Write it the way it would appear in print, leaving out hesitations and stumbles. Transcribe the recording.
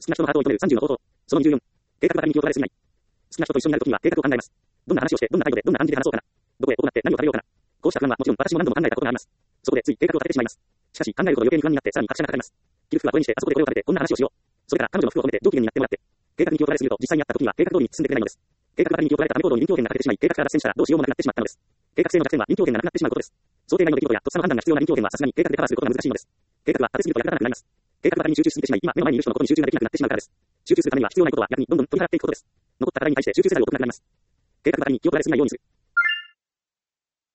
好きな人のハートを射止める30の方法。その24。計画ばかりに気を取られすぎない。好きな人と一緒になるときには計画を考えます。どんな話をして、どんな態度で、どんな感じで話そうかな。どこへ、どうなって、何を食べようかな。こうした不安はもちろん私も何度も考えたことがあります。そこでつい計画を立ててしまいます。しかし考えるほど余計に不安になってさらに拍車がかかります。着る服はこれにして、あそこでこれを食べて、こんな話をしよう。それから彼女の服を褒めて上機嫌になってもらって。計画に気を取られすぎると実際にあった時には計画通りに進んでくれないのです。計画ばかりに気を取られたため行動に臨機応変が欠けてしまい、計画から脱線したらどうしようもなくなってしまったのです。計画性の弱点は臨機応変がなくなってしまうことです。想定外の出来事やとっさの判断が必要な臨機応変はさすがに計画でカバーすることが難しいのです。計画は立てすぎると役立たなくなります。計画ばかりに集中しすぎてしまい、今目の前にいる人のことに集中ができなくなってしまうからです。集中するためには必要ないことは逆にどんどん取り払っていくことです。残ったばかりに対して集中せざるを得なくなります。計画ばかりに気を取られすぎないようにする。